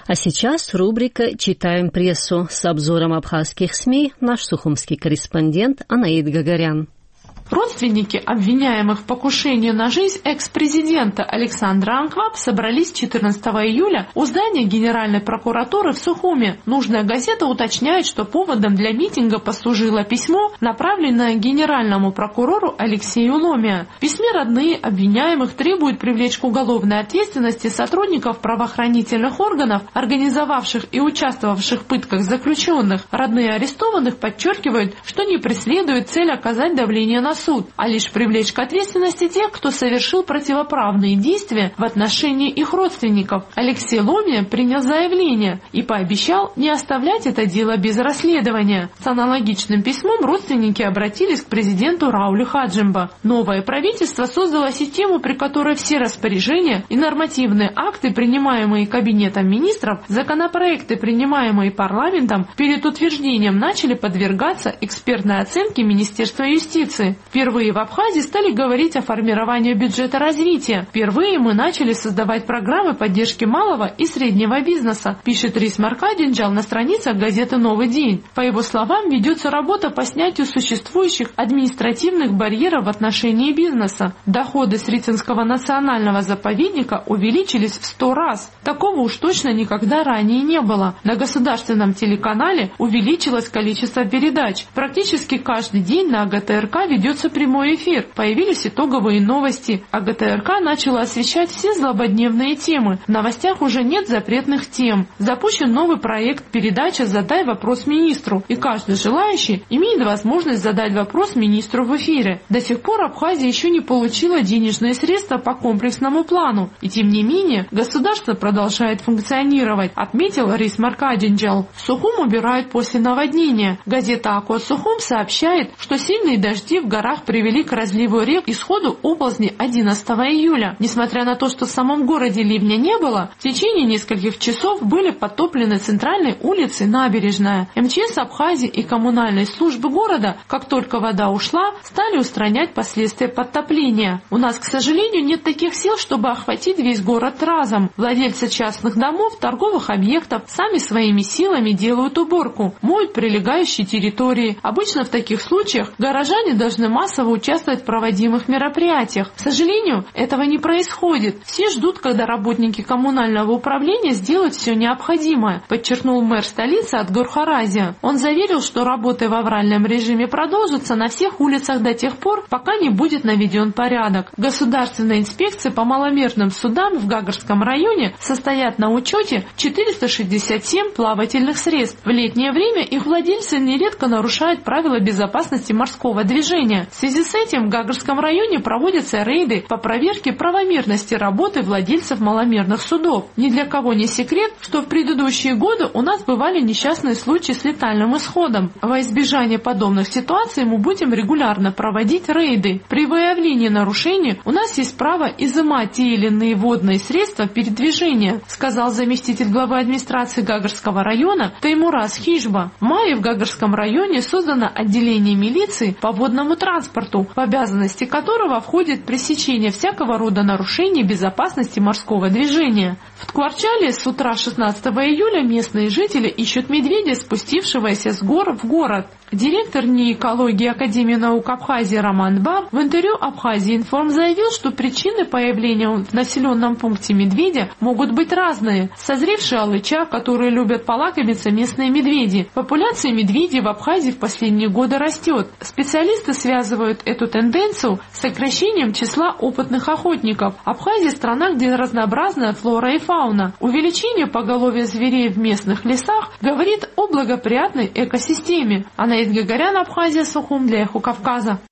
А сейчас рубрика «Читаем прессу» с обзором абхазских СМИ наш сухумский корреспондент Анаид Гагарян. Родственники обвиняемых в покушении на жизнь экс-президента Александра Анкваб собрались 14 июля у здания Генеральной прокуратуры в Сухуме. Нужная газета уточняет, что поводом для митинга послужило письмо, направленное генеральному прокурору Алексею Ломия. В письме родные обвиняемых требуют привлечь к уголовной ответственности сотрудников правоохранительных органов, организовавших и участвовавших в пытках заключенных. Родные арестованных подчеркивают, что не преследуют цель оказать давление на суд, а лишь привлечь к ответственности тех, кто совершил противоправные действия в отношении их родственников. Алексей Ломия принял заявление и пообещал не оставлять это дело без расследования. С аналогичным письмом родственники обратились к президенту Раулю Хаджимба. Новое правительство создало систему, при которой все распоряжения и нормативные акты, принимаемые Кабинетом министров, законопроекты, принимаемые парламентом, перед утверждением начали подвергаться экспертной оценке Министерства юстиции. Впервые в Абхазии стали говорить о формировании бюджета развития. Впервые мы начали создавать программы поддержки малого и среднего бизнеса, пишет Рис Маркадинджал на страницах газеты «Новый день». По его словам, ведется работа по снятию существующих административных барьеров в отношении бизнеса. Доходы Срицынского национального заповедника увеличились в 100 раз. Такого уж точно никогда ранее не было. На государственном телеканале увеличилось количество передач. Практически каждый день на АГТРК ведется прямой эфир. Появились итоговые новости. АГТРК начала освещать все злободневные темы. В новостях уже нет запретных тем. Запущен новый проект передача «Задай вопрос министру», и каждый желающий имеет возможность задать вопрос министру в эфире. До сих пор Абхазия еще не получила денежные средства по комплексному плану, и тем не менее государство продолжает функционировать, отметил Рис Маркадинджал. Сухум убирают после наводнения. Газета «Акот Сухум» сообщает, что сильные дожди в горах привели к разливу рек и сходу оползней 11 июля. Несмотря на то, что в самом городе ливня не было, в течение нескольких часов были потоплены центральные улицы и набережная. МЧС Абхазии и коммунальные службы города, как только вода ушла, стали устранять последствия подтопления. У нас, к сожалению, нет таких сил, чтобы охватить весь город разом. Владельцы частных домов, торговых объектов сами своими силами делают уборку, моют прилегающие территории. Обычно в таких случаях горожане должны массово участвовать в проводимых мероприятиях. К сожалению, этого не происходит. Все ждут, когда работники коммунального управления сделают все необходимое, подчеркнул мэр столицы Адгур Харазия. Он заверил, что работы в авральном режиме продолжатся на всех улицах до тех пор, пока не будет наведен порядок. Государственная инспекция по маломерным судам в Гагарском районе состоят на учете 467 плавательных средств. В летнее время их владельцы нередко нарушают правила безопасности морского движения. В связи с этим в Гагарском районе проводятся рейды по проверке правомерности работы владельцев маломерных судов. Ни для кого не секрет, что в предыдущие годы у нас бывали несчастные случаи с летальным исходом. Во избежание подобных ситуаций мы будем регулярно проводить рейды. При выявлении нарушений у нас есть право изымать те или иные водные средства передвижения, сказал заместитель главы администрации Гагарского района Таймураз Хижба. В мае в Гагарском районе создано отделение милиции по водному транспорту, в обязанности которого входит пресечение всякого рода нарушений безопасности морского движения. В Ткварчале с утра 16 июля местные жители ищут медведя, спустившегося с гор в город. Директор НИИ экологии Академии наук Абхазии Роман Баб в интервью Абхазии Информ заявил, что причины появления в населенном пункте медведя могут быть разные. Созревшие алыча, которые любят полакомиться местные медведи. Популяция медведей в Абхазии в последние годы растет. Специалисты связывают эту тенденцию с сокращением числа опытных охотников. Абхазия – страна, где разнообразная флора и фауна. Увеличение поголовья зверей в местных лесах говорит о благоприятной экосистеме. Анаид Гагарян, Абхазия, Сухум, для Эхо Кавказа.